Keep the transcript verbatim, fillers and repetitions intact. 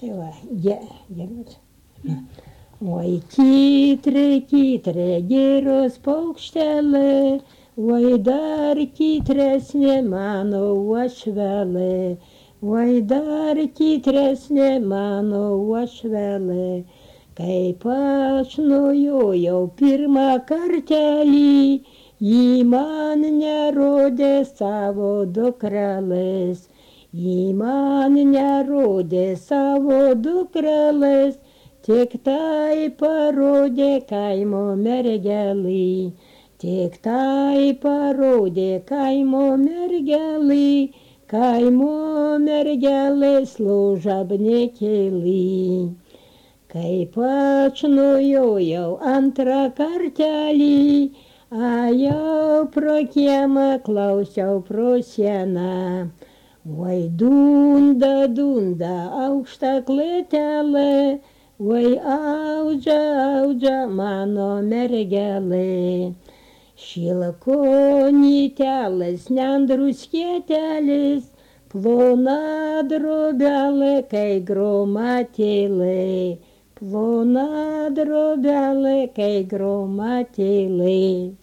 Tai va, ge, geras. Oi, kitre, kitre, geros paukštelė, oi dar kitresnė mano uošvelė, oi dar kitresnė mano uošvelė. Kaip aš nujojau pirmą kartelį, ji man nerodė savo dukrelės, ji man nerodė savo dukrelės, tik tai parodė kaimo mergelį, tik tai parodė kaimo mergelį, kaimo mergelės lužabnekėlį. Kaip aš nujojau antrą kartelį, ajau pro kiemą klausiau pro sieną. Oi dunda, dunda, aukšta klėtelė, oi audžia, audžia mano mergelė. Šilko nytelis, nendrų skėtelis, plona drobelė, kai gromatėlė. Plona drobelė, kai gromatėlė.